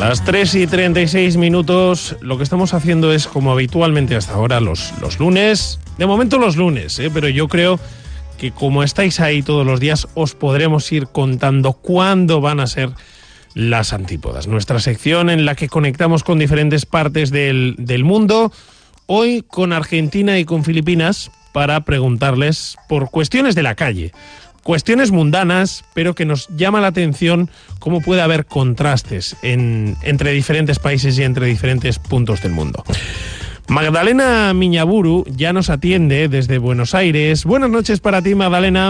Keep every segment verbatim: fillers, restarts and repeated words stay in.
Las tres y treinta y seis minutos, lo que estamos haciendo es, como habitualmente hasta ahora, los, los lunes. De momento los lunes, ¿eh? Pero yo creo que como estáis ahí todos los días, os podremos ir contando cuándo van a ser las antípodas. Nuestra sección en la que conectamos con diferentes partes del, del mundo, hoy con Argentina y con Filipinas, para preguntarles por cuestiones de la calle. Cuestiones mundanas, pero que nos llama la atención cómo puede haber contrastes en, entre diferentes países y entre diferentes puntos del mundo. Magdalena Miñaburu ya nos atiende desde Buenos Aires. Buenas noches para ti, Magdalena.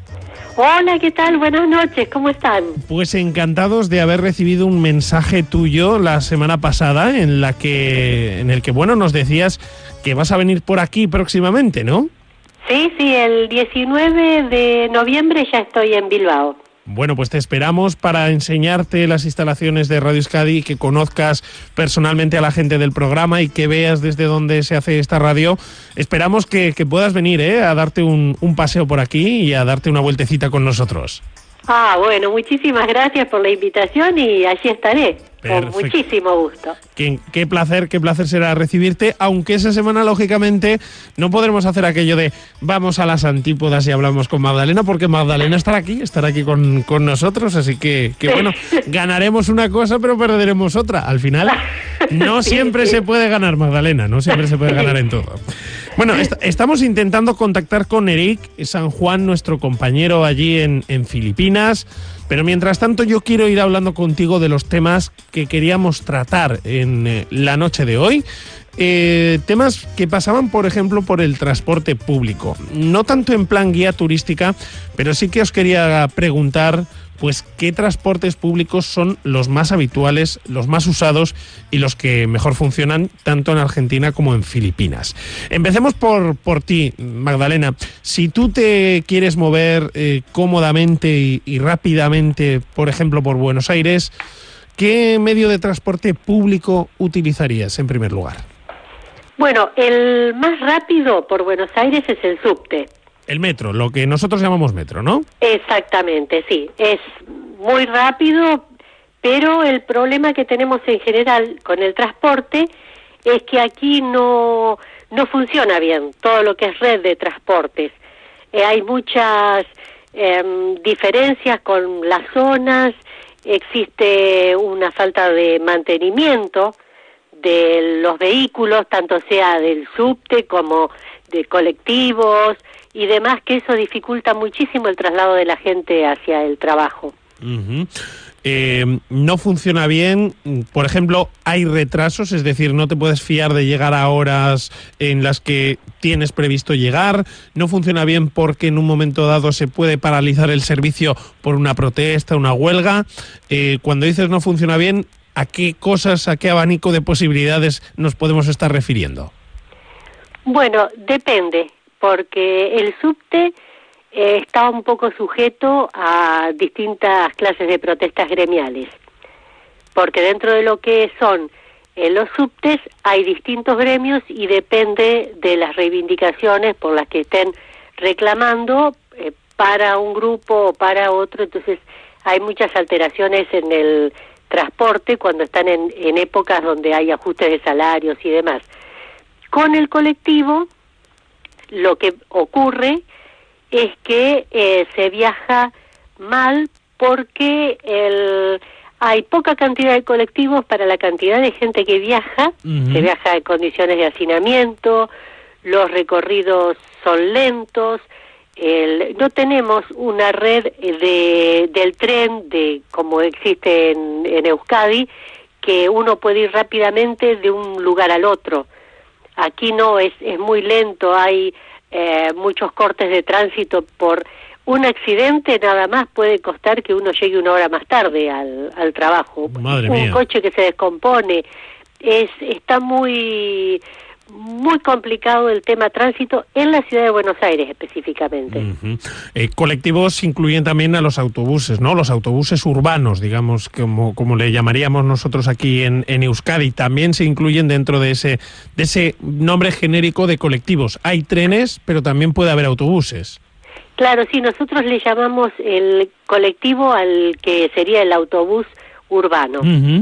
Hola, ¿qué tal? Buenas noches, ¿cómo están? Pues encantados de haber recibido un mensaje tuyo la semana pasada en la que, en el que, bueno, nos decías que vas a venir por aquí próximamente, ¿no? Sí, sí, el diecinueve de noviembre ya estoy en Bilbao. Bueno, pues te esperamos para enseñarte las instalaciones de Radio Euskadi y que conozcas personalmente a la gente del programa y que veas desde dónde se hace esta radio. Esperamos que, que puedas venir, ¿eh? A darte un, un paseo por aquí y a darte una vueltecita con nosotros. Ah, bueno, muchísimas gracias por la invitación y allí estaré. Perfecto. Con muchísimo gusto. Qué, qué placer, qué placer será recibirte, aunque esa semana, lógicamente, no podremos hacer aquello de vamos a las antípodas y hablamos con Magdalena, porque Magdalena estará aquí, estará aquí con, con nosotros, así que, que bueno, ganaremos una cosa pero perderemos otra. Al final, no sí, siempre sí. se puede ganar, Magdalena, no siempre se puede ganar en todo. Bueno, est- estamos intentando contactar con Eric San Juan, nuestro compañero allí en, en Filipinas, pero mientras tanto yo quiero ir hablando contigo de los temas que queríamos tratar en eh, la noche de hoy. Eh, temas que pasaban, por ejemplo, por el transporte público. No tanto en plan guía turística, pero sí que os quería preguntar, pues, qué transportes públicos son los más habituales, los más usados y los que mejor funcionan tanto en Argentina como en Filipinas. Empecemos por, por ti, Magdalena. Si tú te quieres mover eh, cómodamente y, y rápidamente, por ejemplo, por Buenos Aires, ¿qué medio de transporte público utilizarías en primer lugar? Bueno, el más rápido por Buenos Aires es el subte. El metro, lo que nosotros llamamos metro, ¿no? Exactamente, sí. Es muy rápido, pero el problema que tenemos en general con el transporte es que aquí no, no funciona bien todo lo que es red de transportes. Eh, hay muchas eh, diferencias con las zonas, existe una falta de mantenimiento de los vehículos, tanto sea del subte como de colectivos y demás, que eso dificulta muchísimo el traslado de la gente hacia el trabajo. Uh-huh. Eh, no funciona bien, por ejemplo, hay retrasos, es decir, no te puedes fiar de llegar a horas en las que tienes previsto llegar, no funciona bien porque en un momento dado se puede paralizar el servicio por una protesta, una huelga. Eh, cuando dices no funciona bien, ¿a qué cosas, a qué abanico de posibilidades nos podemos estar refiriendo? Bueno, depende, porque el subte eh, está un poco sujeto a distintas clases de protestas gremiales, porque dentro de lo que son eh, los subtes hay distintos gremios y depende de las reivindicaciones por las que estén reclamando eh, para un grupo o para otro. Entonces hay muchas alteraciones en el transporte cuando están en, en épocas donde hay ajustes de salarios y demás. Con el colectivo lo que ocurre es que eh, se viaja mal porque el, hay poca cantidad de colectivos para la cantidad de gente que viaja. Uh-huh. Se viaja en condiciones de hacinamiento, los recorridos son lentos, el, no tenemos una red de, del tren de como existe en, en Euskadi, que uno puede ir rápidamente de un lugar al otro. Aquí no, es, es muy lento, hay eh, muchos cortes de tránsito. Por un accidente nada más puede costar que uno llegue una hora más tarde al, al trabajo. Madre un mía. Coche que se descompone, es está muy muy complicado el tema tránsito en la ciudad de Buenos Aires específicamente. Uh-huh. Eh, colectivos incluyen también a los autobuses, ¿no? Los autobuses urbanos, digamos, como, como le llamaríamos nosotros aquí en, en Euskadi, también se incluyen dentro de ese, de ese nombre genérico de colectivos. Hay trenes, pero también puede haber autobuses. Claro, sí, nosotros le llamamos el colectivo al que sería el autobús urbano. Uh-huh.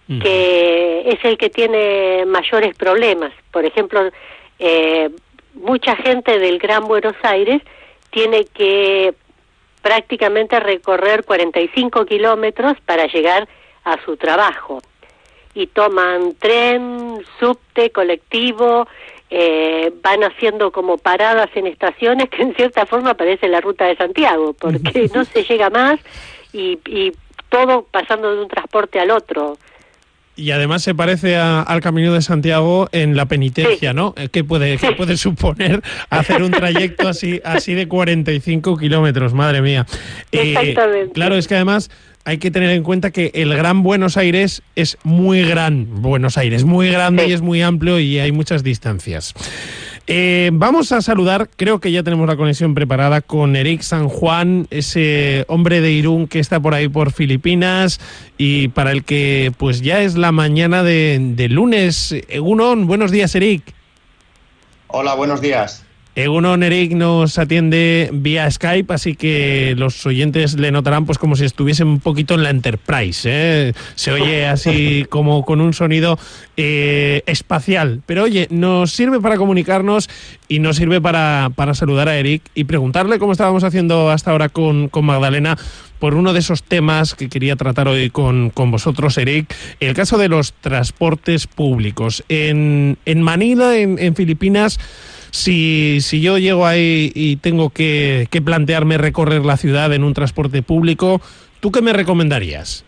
uh-huh. que es el que tiene mayores problemas. Por ejemplo, eh, mucha gente del Gran Buenos Aires tiene que prácticamente recorrer cuarenta y cinco kilómetros para llegar a su trabajo. Y toman tren, subte, colectivo, eh, van haciendo como paradas en estaciones que en cierta forma parece la ruta de Santiago, porque no se llega más y, y todo pasando de un transporte al otro. Y además se parece a, al Camino de Santiago en la penitencia, sí. ¿no? ¿Qué puede, sí. ¿Qué puede suponer hacer un trayecto así, así de cuarenta y cinco kilómetros? Madre mía. Exactamente. Eh, claro, es que además hay que tener en cuenta que el Gran Buenos Aires es muy gran Buenos Aires, muy grande sí. y es muy amplio y hay muchas distancias. Eh, vamos a saludar, creo que ya tenemos la conexión preparada con Eric San Juan, ese hombre de Irún que está por ahí por Filipinas y para el que pues ya es la mañana de, de lunes. Egunon, buenos días, Eric. Hola, buenos días. Egunon, Eric nos atiende vía Skype, así que los oyentes le notarán pues como si estuviese un poquito en la Enterprise, ¿eh? Se oye así como con un sonido eh, espacial. Pero oye, nos sirve para comunicarnos y nos sirve para, para saludar a Eric y preguntarle, como estábamos haciendo hasta ahora con, con Magdalena, por uno de esos temas que quería tratar hoy con, con vosotros, Eric, el caso de los transportes públicos. En, en Manila, en, en Filipinas, Si, si yo llego ahí y tengo que, que plantearme recorrer la ciudad en un transporte público, ¿tú qué me recomendarías?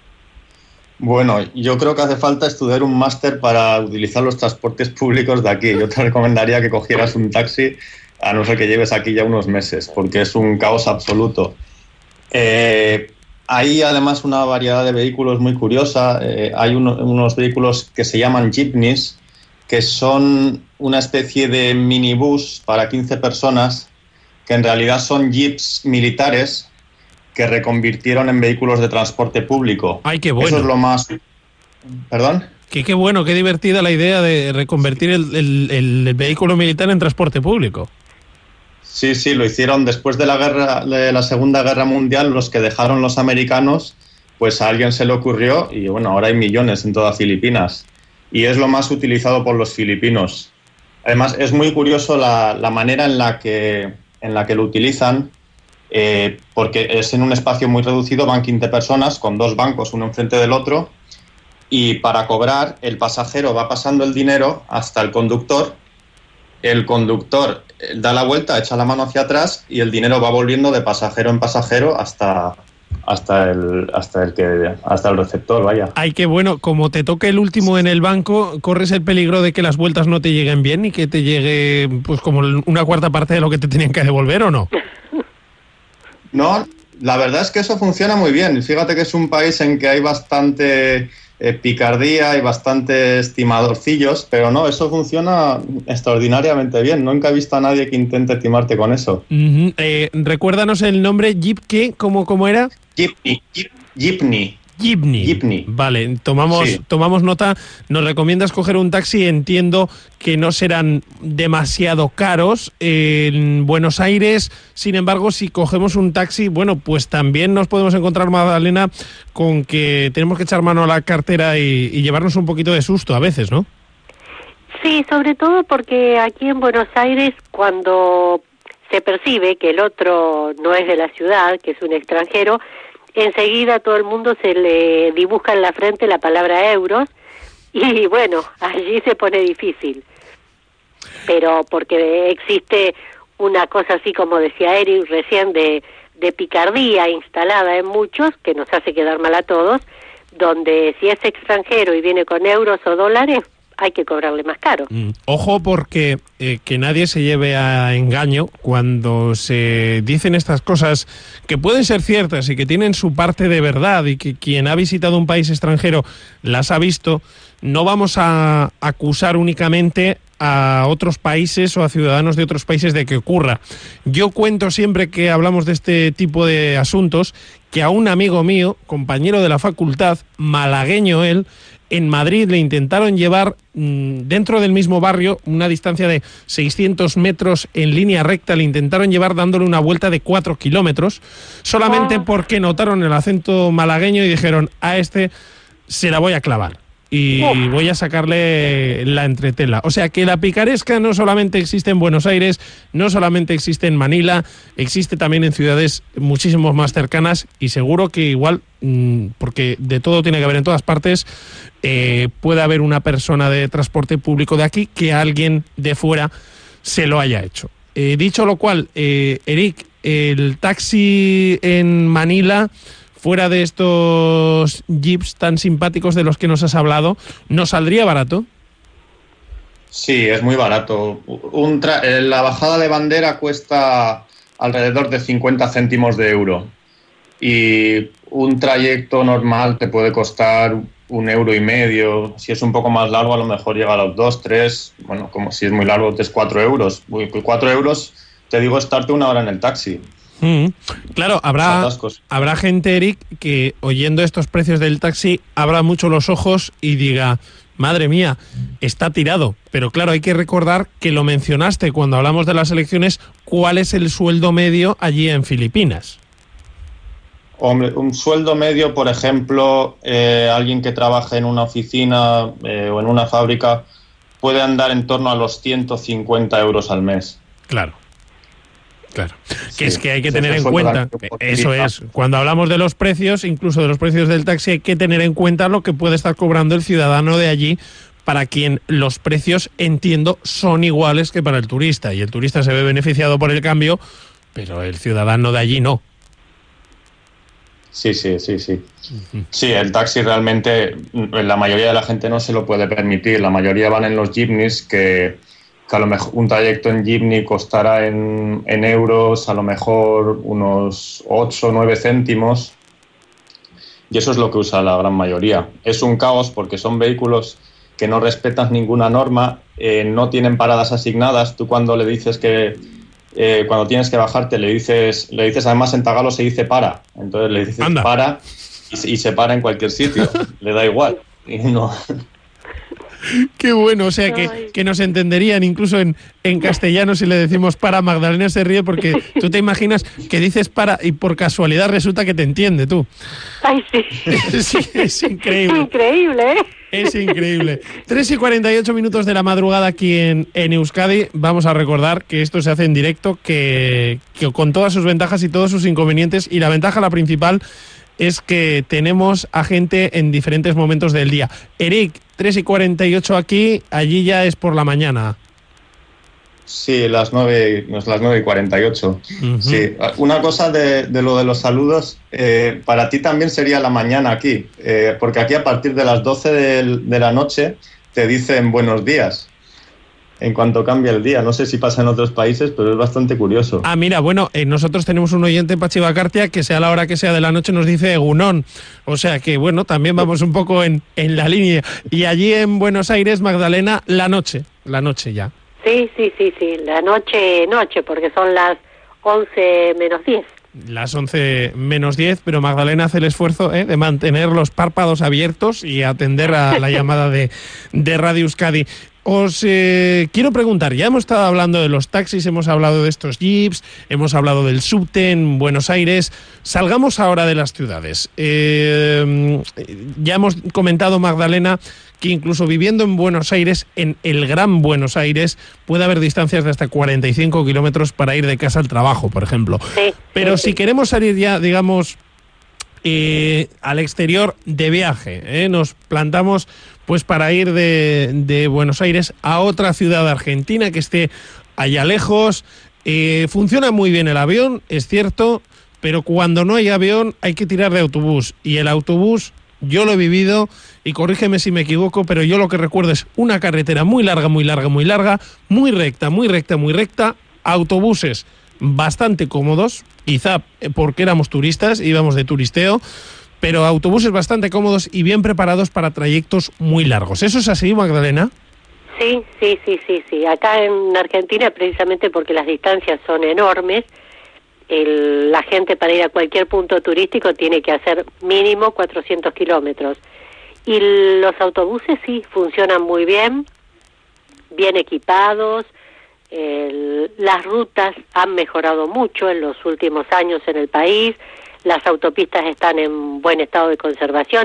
Bueno, yo creo que hace falta estudiar un máster para utilizar los transportes públicos de aquí. Yo te recomendaría que cogieras un taxi, a no ser que lleves aquí ya unos meses, porque es un caos absoluto. Eh, hay además una variedad de vehículos muy curiosa. Eh, hay uno, unos vehículos que se llaman jeepneys, que son una especie de minibús para quince personas, que en realidad son jeeps militares que reconvirtieron en vehículos de transporte público. ¡Ay, qué bueno! Eso es lo más... ¿Perdón? Que qué bueno, qué divertida la idea de reconvertir el, el, el vehículo militar en transporte público. Sí, sí, lo hicieron después de la guerra, de la Segunda Guerra Mundial, los que dejaron los americanos, pues a alguien se le ocurrió y bueno, ahora hay millones en toda Filipinas. Y es lo más utilizado por los filipinos. Además, es muy curioso la, la manera en la que, en la que lo utilizan, eh, porque es en un espacio muy reducido, van quince personas con dos bancos, uno enfrente del otro, y para cobrar, el pasajero va pasando el dinero hasta el conductor, el conductor da la vuelta, echa la mano hacia atrás y el dinero va volviendo de pasajero en pasajero hasta... hasta el hasta el que hasta el receptor, vaya. Ay, qué bueno, como te toque el último en el banco, corres el peligro de que las vueltas no te lleguen bien y que te llegue pues como una cuarta parte de lo que te tenían que devolver, ¿o no? No, la verdad es que eso funciona muy bien. Fíjate que es un país en que hay bastante eh, picardía y bastantes timadorcillos, pero no, eso funciona extraordinariamente bien. Nunca he visto a nadie que intente timarte con eso. Uh-huh. Eh, recuérdanos el nombre, Jeep, ¿qué? ¿Cómo, cómo era? Jeepney. Jeep, Jeepney. Jeepney. Jeepney. Vale, tomamos, sí. tomamos nota. Nos recomiendas coger un taxi. Entiendo que no serán demasiado caros en Buenos Aires. Sin embargo, si cogemos un taxi, bueno, pues también nos podemos encontrar, Magdalena, con que tenemos que echar mano a la cartera y, y llevarnos un poquito de susto a veces, ¿no? Sí, sobre todo porque aquí en Buenos Aires, cuando se percibe que el otro no es de la ciudad, que es un extranjero, enseguida a todo el mundo se le dibuja en la frente la palabra euros y bueno, allí se pone difícil. Pero porque existe una cosa así como decía Eric recién de, de picardía instalada en muchos que nos hace quedar mal a todos, donde si es extranjero y viene con euros o dólares, hay que cobrarle más caro. Mm. Ojo porque eh, que nadie se lleve a engaño cuando se dicen estas cosas que pueden ser ciertas y que tienen su parte de verdad y que quien ha visitado un país extranjero las ha visto. No vamos a acusar únicamente a otros países o a ciudadanos de otros países de que ocurra. Yo cuento siempre que hablamos de este tipo de asuntos que a un amigo mío, compañero de la facultad, malagueño él, en Madrid le intentaron llevar mmm, dentro del mismo barrio, una distancia de seiscientos metros en línea recta, le intentaron llevar dándole una vuelta de cuatro kilómetros, solamente oh. porque notaron el acento malagueño y dijeron, a este se la voy a clavar. Y voy a sacarle la entretela. O sea que la picaresca no solamente existe en Buenos Aires, no solamente existe en Manila, existe también en ciudades muchísimo más cercanas y seguro que igual, porque de todo tiene que haber en todas partes, eh, puede haber una persona de transporte público de aquí que alguien de fuera se lo haya hecho. Eh, dicho lo cual, eh, Eric, el taxi en Manila, fuera de estos jeeps tan simpáticos de los que nos has hablado, ¿nos saldría barato? Sí, es muy barato. Un tra- la bajada de bandera cuesta alrededor de cincuenta céntimos de euro y un trayecto normal te puede costar un euro y medio. Si es un poco más largo, a lo mejor llega a los dos, tres. Bueno, como si es muy largo, es cuatro euros. Cuatro euros, te digo, estarte una hora en el taxi. Mm, claro, habrá, habrá gente, Eric, que oyendo estos precios del taxi abra mucho los ojos y diga, madre mía, está tirado. Pero claro, hay que recordar que lo mencionaste cuando hablamos de las elecciones, ¿cuál es el sueldo medio allí en Filipinas? Hombre, un sueldo medio, por ejemplo, eh, alguien que trabaje en una oficina eh, o en una fábrica puede andar en torno a los ciento cincuenta euros al mes. Claro. Claro, que sí, es que hay que tener en cuenta, eso es, cuando hablamos de los precios, incluso de los precios del taxi, hay que tener en cuenta lo que puede estar cobrando el ciudadano de allí, para quien los precios, entiendo, son iguales que para el turista, y el turista se ve beneficiado por el cambio, pero el ciudadano de allí no. Sí, sí, sí, sí. Sí, el taxi realmente, la mayoría de la gente no se lo puede permitir, la mayoría van en los jeepneys que... que a lo mejor un trayecto en jeepney costará en, en euros a lo mejor unos ocho o nueve céntimos y eso es lo que usa la gran mayoría. Es un caos porque son vehículos que no respetan ninguna norma, eh, no tienen paradas asignadas. Tú cuando le dices que eh, cuando tienes que bajarte le dices, le dices además en tagalo se dice para, entonces le dices Anda. para y, y se para en cualquier sitio, le da igual y no... Qué bueno, o sea, que, que nos entenderían incluso en, en castellano si le decimos para. Magdalena se ríe porque tú te imaginas que dices para y por casualidad resulta que te entiende tú. Ay, sí. Sí, es increíble. Es increíble, ¿eh? Es increíble. tres y cuarenta y ocho minutos de la madrugada aquí en, en Euskadi. Vamos a recordar que esto se hace en directo, que, que con todas sus ventajas y todos sus inconvenientes, y la ventaja, la principal, es que tenemos a gente en diferentes momentos del día. Eric, tres y cuarenta y ocho aquí, allí ya es por la mañana. Sí, las nueve, las nueve y cuarenta y ocho. Uh-huh. Sí, una cosa de, de lo de los saludos, eh, para ti también sería la mañana aquí, eh, porque aquí a partir de las doce de, de la noche te dicen buenos días. En cuanto cambia el día. No sé si pasa en otros países, pero es bastante curioso. Ah, mira, bueno, eh, nosotros tenemos un oyente en Pachivacartia que sea la hora que sea de la noche nos dice Egunón. O sea que, bueno, también vamos un poco en, en la línea. Y allí en Buenos Aires, Magdalena, la noche, la noche ya. Sí, sí, sí, sí, la noche, noche, porque son las once menos diez. Las once menos diez, pero Magdalena hace el esfuerzo ¿eh? de mantener los párpados abiertos y atender a la llamada de, de Radio Euskadi. Os eh, quiero preguntar, ya hemos estado hablando de los taxis, hemos hablado de estos jeeps, hemos hablado del subte en Buenos Aires. Salgamos ahora de las ciudades. Eh, ya hemos comentado, Magdalena, que incluso viviendo en Buenos Aires, en el Gran Buenos Aires, puede haber distancias de hasta cuarenta y cinco kilómetros para ir de casa al trabajo, por ejemplo. Sí, Pero sí, si sí. queremos salir ya, digamos, eh, al exterior de viaje, ¿eh? nos plantamos pues para ir de, de Buenos Aires a otra ciudad argentina que esté allá lejos. Eh, funciona muy bien el avión, es cierto, pero cuando no hay avión hay que tirar de autobús. Y el autobús, yo lo he vivido, y corrígeme si me equivoco, pero yo lo que recuerdo es una carretera muy larga, muy larga, muy larga, muy recta, muy recta, muy recta, autobuses bastante cómodos, quizá porque éramos turistas, íbamos de turisteo, pero autobuses bastante cómodos y bien preparados para trayectos muy largos. ¿Eso es así, Magdalena? Sí, sí, sí, sí, sí. Acá en Argentina, precisamente porque las distancias son enormes, el, la gente para ir a cualquier punto turístico tiene que hacer mínimo cuatrocientos kilómetros. Y los autobuses sí, funcionan muy bien, bien equipados. El, las rutas han mejorado mucho en los últimos años en el país. Las autopistas están en buen estado de conservación.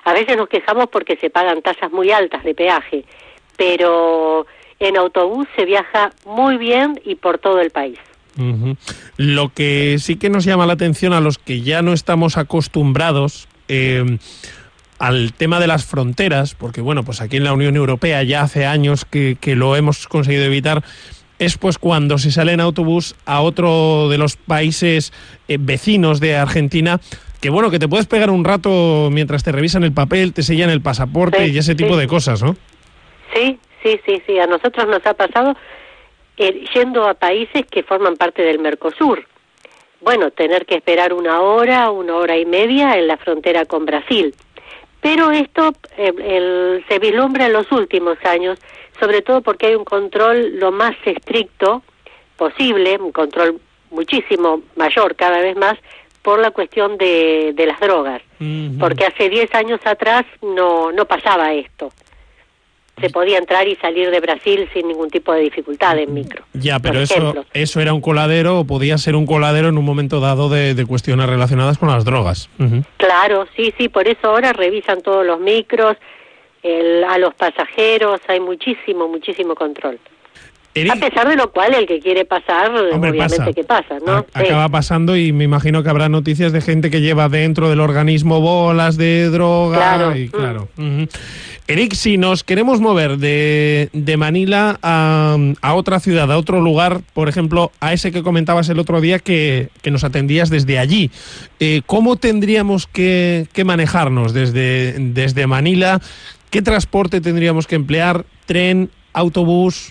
A veces nos quejamos porque se pagan tasas muy altas de peaje, pero en autobús se viaja muy bien y por todo el país. Uh-huh. Lo que sí que nos llama la atención a los que ya no estamos acostumbrados eh, al tema de las fronteras, porque bueno, pues aquí en la Unión Europea ya hace años que, que lo hemos conseguido evitar, es pues cuando se sale en autobús a otro de los países eh, vecinos de Argentina, que bueno, que te puedes pegar un rato mientras te revisan el papel, te sellan el pasaporte, sí, y ese tipo sí. de cosas, ¿no? Sí, sí, sí, sí, a nosotros nos ha pasado eh, yendo a países que forman parte del Mercosur. Bueno, tener que esperar una hora, una hora y media en la frontera con Brasil. Pero esto eh, el, se vislumbra en los últimos años, sobre todo porque hay un control lo más estricto posible, un control muchísimo mayor cada vez más, por la cuestión de, de las drogas. Uh-huh. Porque hace diez años atrás no, no pasaba esto. Se podía entrar y salir de Brasil sin ningún tipo de dificultad en micro. Ya, pero eso, eso era un coladero, o podía ser un coladero en un momento dado de, de cuestiones relacionadas con las drogas. Uh-huh. Claro, sí, sí, por eso ahora revisan todos los micros, el, a los pasajeros, hay muchísimo, muchísimo control. Eric, a pesar de lo cual, el que quiere pasar, hombre, obviamente pasa. que pasa, ¿no? A- acaba sí. pasando, y me imagino que habrá noticias de gente que lleva dentro del organismo bolas de droga. Claro. Y, claro. Mm. Uh-huh. Eric, si nos queremos mover de, de Manila a, a otra ciudad, a otro lugar, por ejemplo, a ese que comentabas el otro día que, que nos atendías desde allí, eh, ¿cómo tendríamos que, que manejarnos desde, desde Manila? ¿Qué transporte tendríamos que emplear? ¿Tren? ¿Autobús?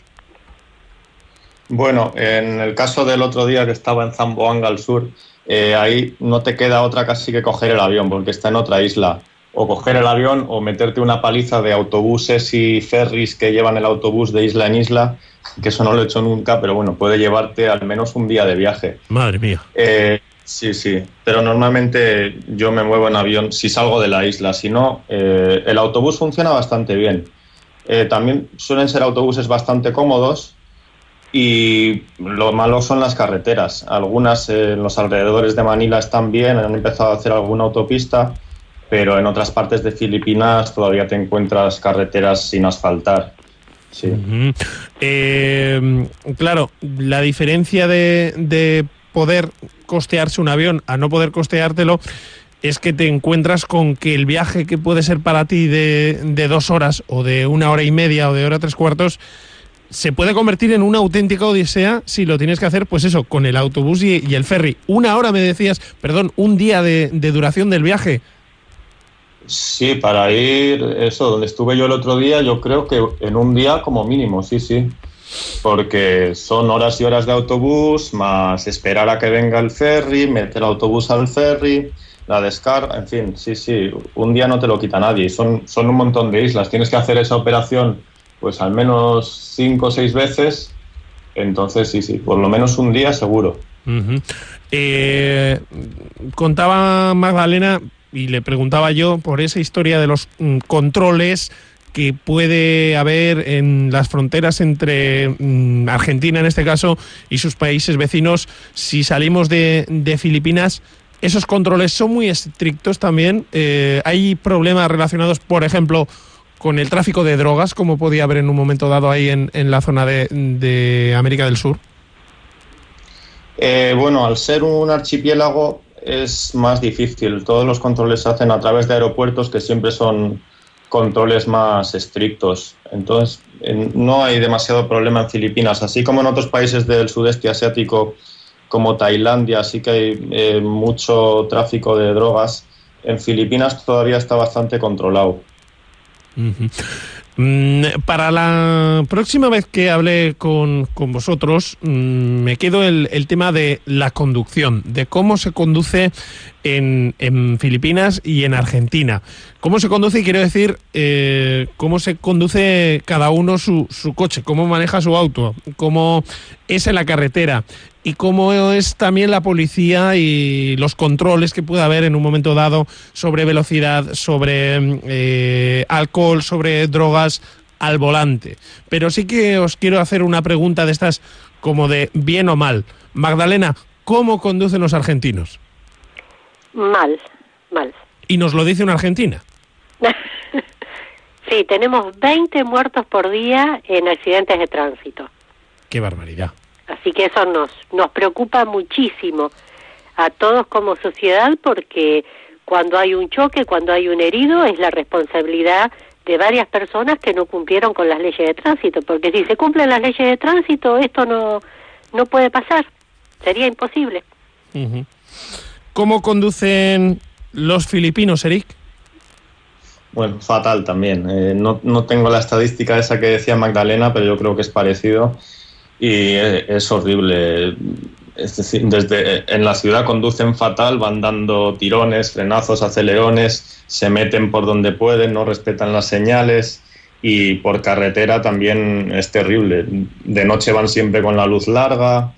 Bueno, en el caso del otro día que estaba en Zamboanga al sur, eh, ahí no te queda otra casi que coger el avión, porque está en otra isla. O coger el avión o meterte una paliza de autobuses y ferries que llevan el autobús de isla en isla, que eso no lo he hecho nunca, pero bueno, puede llevarte al menos un día de viaje. Madre mía. Eh, sí, sí, pero normalmente yo me muevo en avión si salgo de la isla, si no, eh, el autobús funciona bastante bien. Eh, también suelen ser autobuses bastante cómodos. Y lo malo son las carreteras. Algunas eh, en los alrededores de Manila están bien, han empezado a hacer alguna autopista, pero en otras partes de Filipinas todavía te encuentras carreteras sin asfaltar. Sí. Uh-huh. Eh, claro, la diferencia de, de poder costearse un avión a no poder costeártelo es que te encuentras con que el viaje que puede ser para ti de, de dos horas o de una hora y media o de hora tres cuartos se puede convertir en una auténtica odisea si lo tienes que hacer, pues eso, con el autobús y, y el ferry. Una hora, me decías, perdón, un día de, de duración del viaje. Sí, para ir, eso, donde estuve yo el otro día, yo creo que en un día como mínimo, sí, sí. Porque son horas y horas de autobús, más esperar a que venga el ferry, meter el autobús al ferry, la descarga, en fin, sí, sí. Un día no te lo quita nadie. Son, son un montón de islas. Tienes que hacer esa operación pues al menos cinco o seis veces, entonces sí, sí, por lo menos un día seguro. Uh-huh. Eh, contaba Magdalena, y le preguntaba yo por esa historia de los mm, controles que puede haber en las fronteras entre mm, Argentina, en este caso, y sus países vecinos, si salimos de, de Filipinas. ¿Esos controles son muy estrictos también? Eh, ¿Hay problemas relacionados, por ejemplo, con el tráfico de drogas, como podía haber en un momento dado ahí en, en la zona de, de América del Sur? Eh, bueno, al ser un archipiélago es más difícil. Todos los controles se hacen a través de aeropuertos, que siempre son controles más estrictos. Entonces, eh, no hay demasiado problema en Filipinas. Así como en otros países del sudeste asiático, como Tailandia, sí que hay eh, mucho tráfico de drogas. En Filipinas todavía está bastante controlado. Uh-huh. Mm, para la próxima vez que hable con, con vosotros, mm, me quedo el, el tema de la conducción, de cómo se conduce en, en Filipinas y en Argentina. ¿Cómo se conduce? Y quiero decir, eh, cómo se conduce cada uno su, su coche, cómo maneja su auto, cómo es en la carretera y cómo es también la policía y los controles que puede haber en un momento dado sobre velocidad, sobre eh, alcohol, sobre drogas al volante. Pero sí que os quiero hacer una pregunta de estas como de bien o mal. Magdalena, ¿cómo conducen los argentinos? Mal, mal. ¿Y nos lo dice una argentina? Sí, tenemos veinte muertos por día en accidentes de tránsito. ¡Qué barbaridad! Así que eso nos, nos preocupa muchísimo a todos como sociedad, porque cuando hay un choque, cuando hay un herido, es la responsabilidad de varias personas que no cumplieron con las leyes de tránsito, porque si se cumplen las leyes de tránsito, esto no, no puede pasar, sería imposible. Uh-huh. ¿Cómo conducen los filipinos, Eric? Bueno, fatal también. Eh, no, no tengo la estadística esa que decía Magdalena, pero yo creo que es parecido y es, es horrible. Es decir, desde en la ciudad conducen fatal, van dando tirones, frenazos, acelerones, se meten por donde pueden, no respetan las señales, y por carretera también es terrible. De noche van siempre con la luz larga,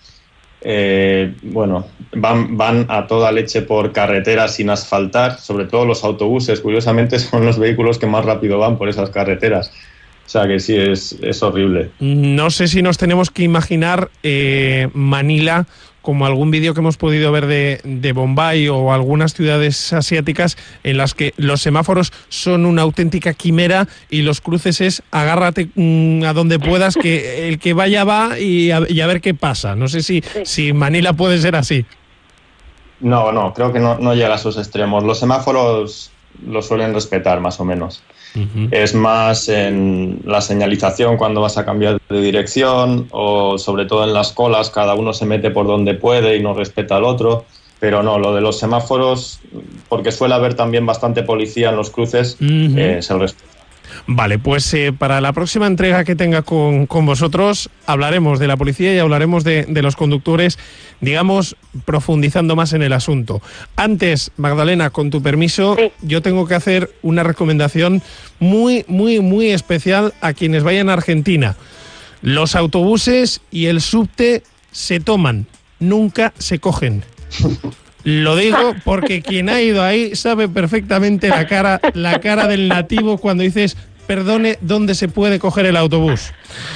eh, bueno, van, van a toda leche por carretera sin asfaltar, sobre todo los autobuses, curiosamente son los vehículos que más rápido van por esas carreteras. O sea que sí, es, es horrible. No sé si nos tenemos que imaginar eh, Manila como algún vídeo que hemos podido ver de, de Bombay o algunas ciudades asiáticas en las que los semáforos son una auténtica quimera y los cruces es agárrate mmm, a donde puedas, que el que vaya va y a, y a ver qué pasa. No sé si, si Manila puede ser así. No, no, creo que no, no llega a esos extremos. Los semáforos los suelen respetar más o menos. Uh-huh. Es más en la señalización cuando vas a cambiar de dirección, o sobre todo en las colas, cada uno se mete por donde puede y no respeta al otro, pero no, lo de los semáforos, porque suele haber también bastante policía en los cruces, uh-huh. eh, se respeta. Vale, pues eh, para la próxima entrega que tenga con, con vosotros hablaremos de la policía y hablaremos de, de los conductores, digamos, profundizando más en el asunto. Antes, Magdalena, con tu permiso, sí. Yo tengo que hacer una recomendación muy, muy, muy especial a quienes vayan a Argentina. Los autobuses y el subte se toman, nunca se cogen. Lo digo porque quien ha ido ahí sabe perfectamente la cara, la cara del nativo cuando dices, perdone, ¿dónde se puede coger el autobús?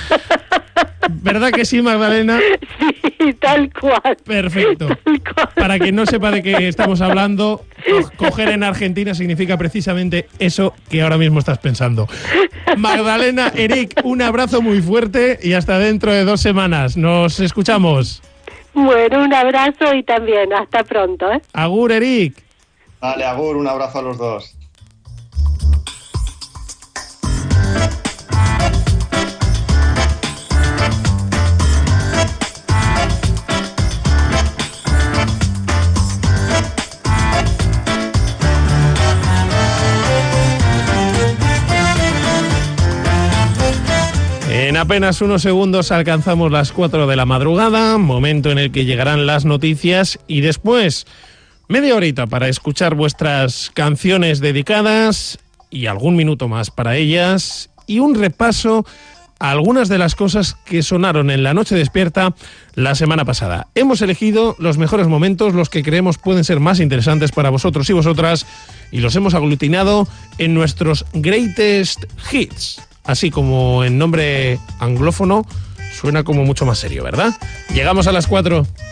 ¿Verdad que sí, Magdalena? Sí, tal cual. Perfecto. Tal cual. Para quien no sepa de qué estamos hablando, coger en Argentina significa precisamente eso que ahora mismo estás pensando. Magdalena, Eric, un abrazo muy fuerte y hasta dentro de dos semanas. Nos escuchamos. Bueno, un abrazo y también hasta pronto, ¿eh? Agur, Eric. Vale, agur, un abrazo a los dos. En apenas unos segundos alcanzamos las cuatro de la madrugada, momento en el que llegarán las noticias y después media horita para escuchar vuestras canciones dedicadas y algún minuto más para ellas y un repaso a algunas de las cosas que sonaron en La Noche Despierta la semana pasada. Hemos elegido los mejores momentos, los que creemos pueden ser más interesantes para vosotros y vosotras, y los hemos aglutinado en nuestros Greatest Hits. Así como en nombre anglófono, suena como mucho más serio, ¿verdad? Llegamos a las cuatro.